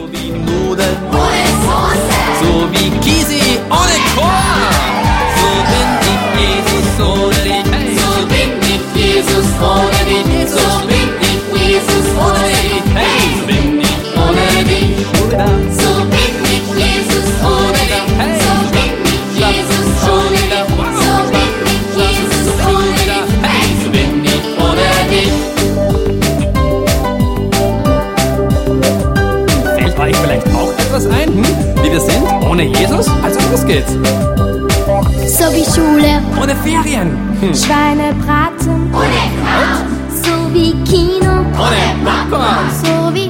wie Nudeln ohne Soße, so wie Gysi ohne Chor. So bin ich Jesus ohne dich, hey. so bin ich Jesus ohne dich, so bin ich Jesus ohne dich, hey, so bin ich ohne dich, so bin ich Jesus ohne dich, so bin ich Jesus ohne dich, so bin ich Jesus ohne dich, hey, so bin ich ohne dich. Fällt euch vielleicht auch etwas ein, wie wir sind ohne Jesus? Also los geht's. So wie Schule, Ohne Ferien, Schweinebraten, Ohne Kraut, so wie Kino, ohne Popcorn, so wie